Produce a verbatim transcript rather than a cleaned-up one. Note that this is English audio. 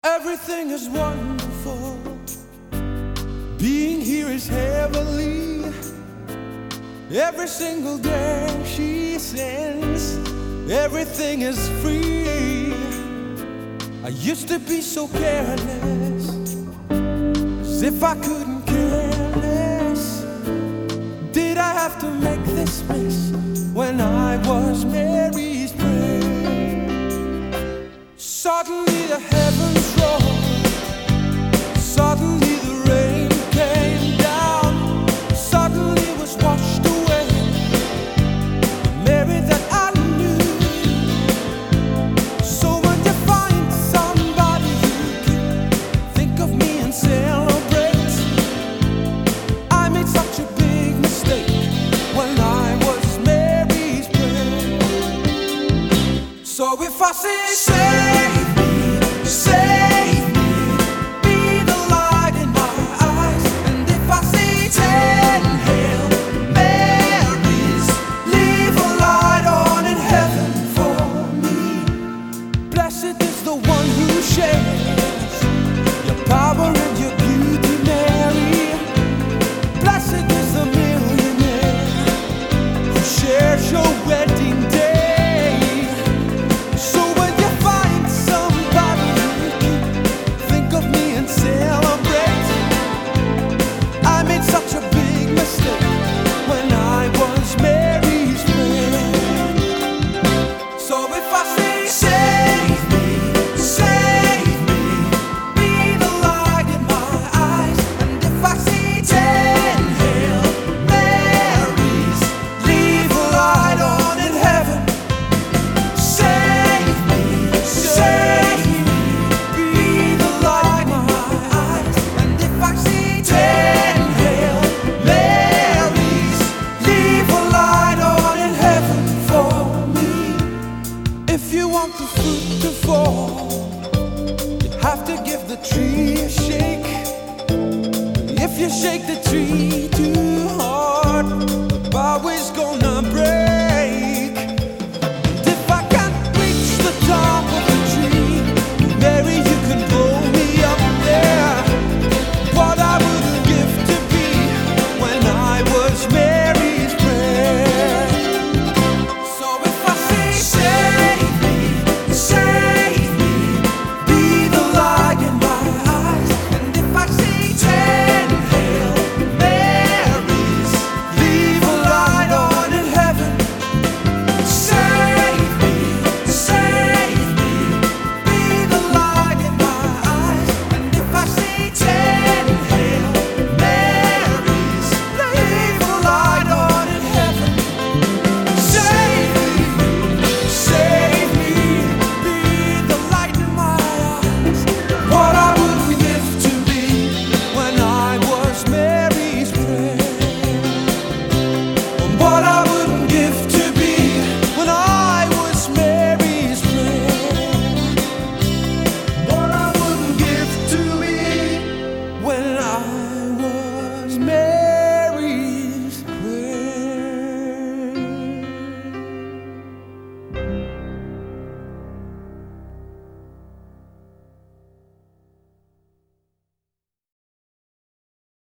Everything is wonderful. Being here is heavenly. Every single day she sings, everything is free. I used to be so careless, as if I couldn't care less. Did I have to make this mess when I was Mary's prayer? Suddenly the heavens roared, suddenly the rain came down, suddenly was washed away the Mary that I knew. So when you find somebody who can think of me and celebrate, I made such a big mistake when I was Mary's prayer. So if I say, save me, save me, be the light in my eyes. And if I say ten Hail Marys, leave a light on in heaven for me. Blessed is the one who shares your power and your beauty, Mary. Blessed is the millionaire who shares your wedding day. So when you find somebody who can think of me and celebrate, I made such a big mistake when I was Mary's friend. So if I say, save me, save me, be the light in my eyes. And if I see ten Hail Marys, leave a light on in heaven. Save me, save me, be the light in my eyes. And if I see ten Hail Marys, leave a light on in heaven for me. If you want the fruit to fall, you have to give the tree a shake. If you shake the tree,